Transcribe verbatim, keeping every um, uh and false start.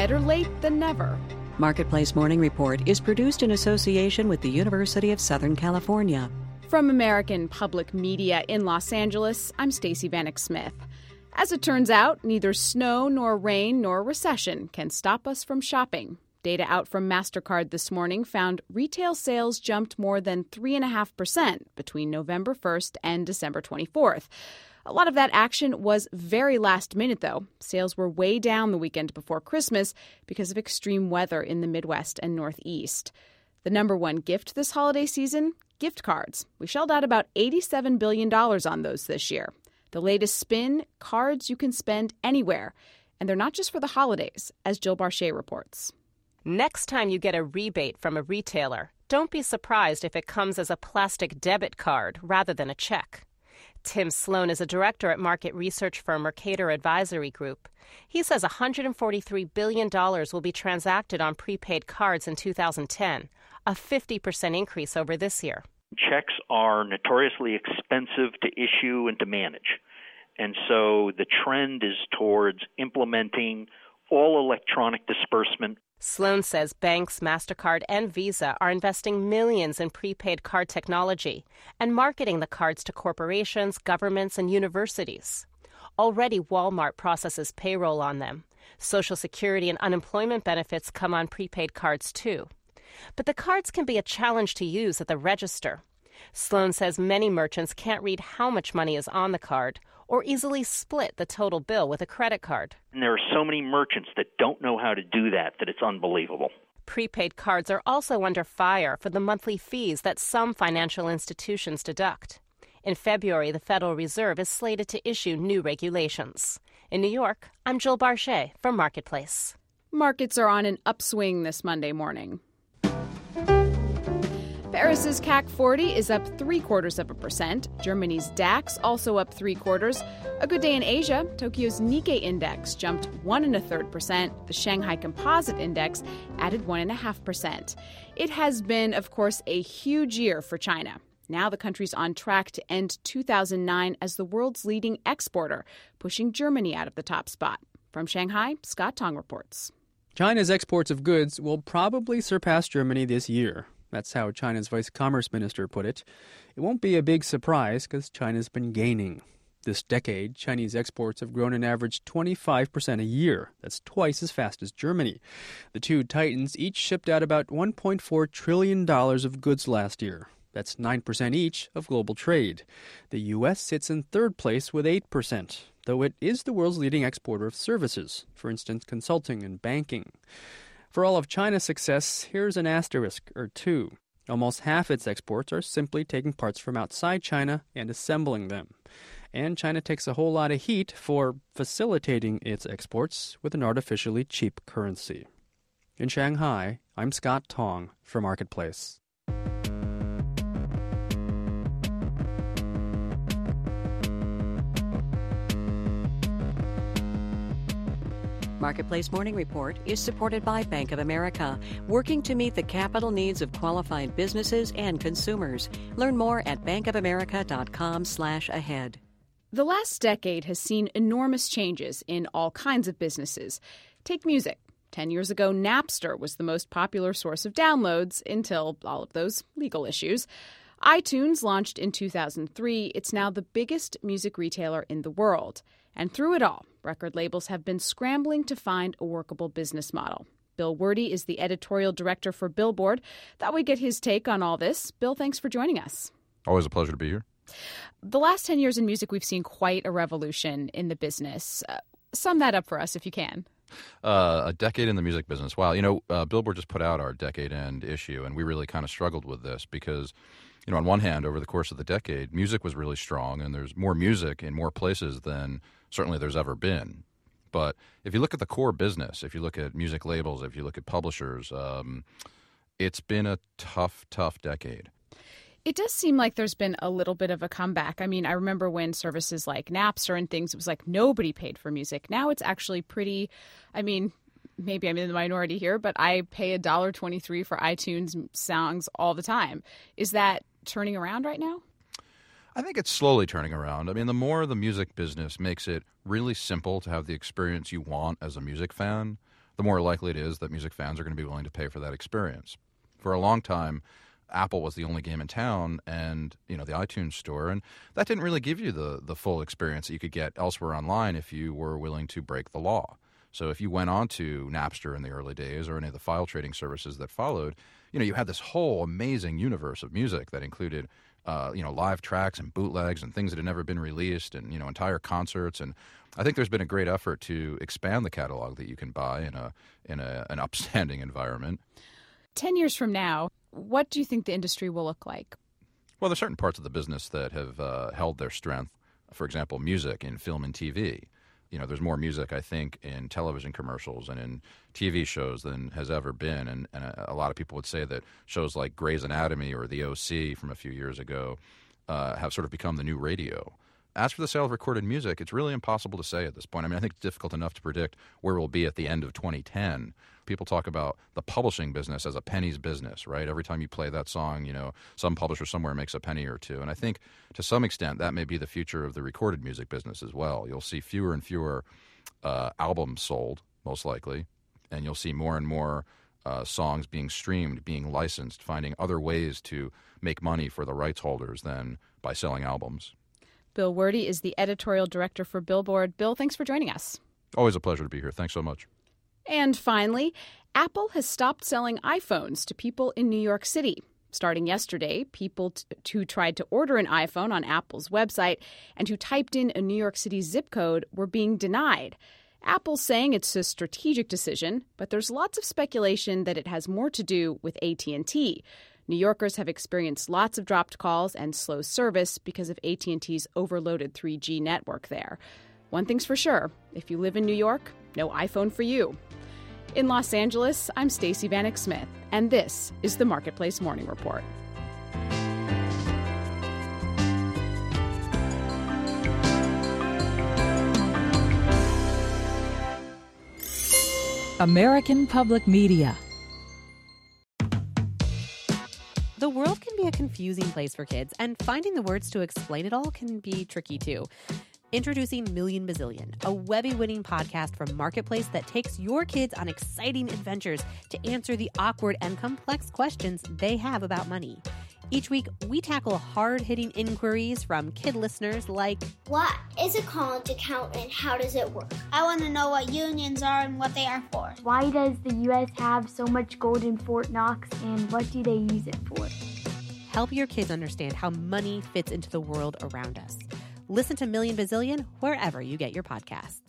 Better late than never. Marketplace Morning Report is produced in association with the University of Southern California. From American Public Media in Los Angeles, I'm Stacey Vanek Smith. As it turns out, neither snow nor rain nor recession can stop us from shopping. Data out from MasterCard this morning found retail sales jumped more than three point five percent between November first and December twenty-fourth. A lot of that action was very last minute, though. Sales were way down the weekend before Christmas because of extreme weather in the Midwest and Northeast. The number one gift this holiday season? Gift cards. We shelled out about eighty-seven billion dollars on those this year. The latest spin, cards you can spend anywhere. And they're not just for the holidays, as Jill Barchet reports. Next time you get a rebate from a retailer, don't be surprised if it comes as a plastic debit card rather than a check. Tim Sloan is a director at market research firm Mercator Advisory Group. He says one hundred forty-three billion dollars will be transacted on prepaid cards in two thousand ten, a fifty percent increase over this year. Checks are notoriously expensive to issue and to manage. And so the trend is towards implementing all electronic disbursement. Sloan says banks, MasterCard, and Visa are investing millions in prepaid card technology and marketing the cards to corporations, governments, and universities. Already, Walmart processes payroll on them. Social Security and unemployment benefits come on prepaid cards, too. But the cards can be a challenge to use at the register. Sloan says many merchants can't read how much money is on the card or easily split the total bill with a credit card. And there are so many merchants that don't know how to do that that it's unbelievable. Prepaid cards are also under fire for the monthly fees that some financial institutions deduct. In February, the Federal Reserve is slated to issue new regulations. In New York, I'm Jill Barchet for Marketplace. Markets are on an upswing this Monday morning. Paris's C A C forty is up three quarters of a percent. Germany's DAX also up three quarters. A good day in Asia. Tokyo's Nikkei index jumped one and a third percent. The Shanghai Composite Index added one and a half percent. It has been, of course, a huge year for China. Now the country's on track to end two thousand nine as the world's leading exporter, pushing Germany out of the top spot. From Shanghai, Scott Tong reports. China's exports of goods will probably surpass Germany this year. That's how China's vice commerce minister put it. It won't be a big surprise because China's been gaining. This decade, Chinese exports have grown an average twenty-five percent a year. That's twice as fast as Germany. The two titans each shipped out about one point four trillion dollars of goods last year. That's nine percent each of global trade. The U S sits in third place with eight percent, though it is the world's leading exporter of services, for instance, consulting and banking. For all of China's success, here's an asterisk or two. Almost half its exports are simply taking parts from outside China and assembling them. And China takes a whole lot of heat for facilitating its exports with an artificially cheap currency. In Shanghai, I'm Scott Tong for Marketplace. Marketplace Morning Report is supported by Bank of America, working to meet the capital needs of qualified businesses and consumers. Learn more at bankofamerica.com slash ahead. The last decade has seen enormous changes in all kinds of businesses. Take music. Ten years ago, Napster was the most popular source of downloads until all of those legal issues. iTunes launched in two thousand three. It's now the biggest music retailer in the world. And through it all, record labels have been scrambling to find a workable business model. Bill Werde is the editorial director for Billboard. Thought we'd get his take on all this. Bill, thanks for joining us. Always a pleasure to be here. The last ten years in music, we've seen quite a revolution in the business. Uh, sum that up for us if you can. Uh, a decade in the music business. Wow. You know, uh, Billboard just put out our decade end issue, and we really kind of struggled with this because, you know, on one hand, over the course of the decade, music was really strong, and there's more music in more places than certainly there's ever been. But if you look at the core business, if you look at music labels, if you look at publishers, um, it's been a tough, tough decade. It does seem like there's been a little bit of a comeback. I mean, I remember when services like Napster and things, it was like nobody paid for music. Now it's actually pretty, I mean, maybe I'm in the minority here, but I pay one dollar and twenty-three cents for iTunes songs all the time. Is that turning around right now? I think it's slowly turning around. I mean, the more the music business makes it really simple to have the experience you want as a music fan, the more likely it is that music fans are going to be willing to pay for that experience. For a long time, Apple was the only game in town, and you know the iTunes store, and that didn't really give you the the full experience that you could get elsewhere online if you were willing to break the law. So if you went on to Napster in the early days or any of the file trading services that followed, you know you had this whole amazing universe of music that included uh, you know live tracks and bootlegs and things that had never been released, and you know entire concerts. And I think there's been a great effort to expand the catalog that you can buy in a in a, an upstanding environment. Ten years from now, what do you think the industry will look like? Well, there's certain parts of the business that have uh, held their strength. For example, music in film and T V. You know, there's more music, I think, in television commercials and in T V shows than has ever been. And, and a, a lot of people would say that shows like Grey's Anatomy or The O C from a few years ago uh, have sort of become the new radio. As for the sale of recorded music, it's really impossible to say at this point. I mean, I think it's difficult enough to predict where we'll be at the end of twenty ten. People talk about the publishing business as a penny's business, right? Every time you play that song, you know, some publisher somewhere makes a penny or two. And I think to some extent that may be the future of the recorded music business as well. You'll see fewer and fewer uh, albums sold, most likely, and you'll see more and more uh, songs being streamed, being licensed, finding other ways to make money for the rights holders than by selling albums. Bill Werde is the editorial director for Billboard. Bill, thanks for joining us. Always a pleasure to be here. Thanks so much. And finally, Apple has stopped selling iPhones to people in New York City. Starting yesterday, people t- who tried to order an iPhone on Apple's website and who typed in a New York City zip code were being denied. Apple's saying it's a strategic decision, but there's lots of speculation that it has more to do with A T and T. New Yorkers have experienced lots of dropped calls and slow service because of A T and T's overloaded three G network there. One thing's for sure, if you live in New York, no iPhone for you. In Los Angeles, I'm Stacey Vanek Smith, and this is the Marketplace Morning Report. American Public Media. The world can be a confusing place for kids, and finding the words to explain it all can be tricky too. Introducing Million Bazillion, a Webby-winning podcast from Marketplace that takes your kids on exciting adventures to answer the awkward and complex questions they have about money. Each week, we tackle hard-hitting inquiries from kid listeners like, what is a college account and how does it work? I want to know what unions are and what they are for. Why does the U S have so much gold in Fort Knox and what do they use it for? Help your kids understand how money fits into the world around us. Listen to Million Bazillion wherever you get your podcasts.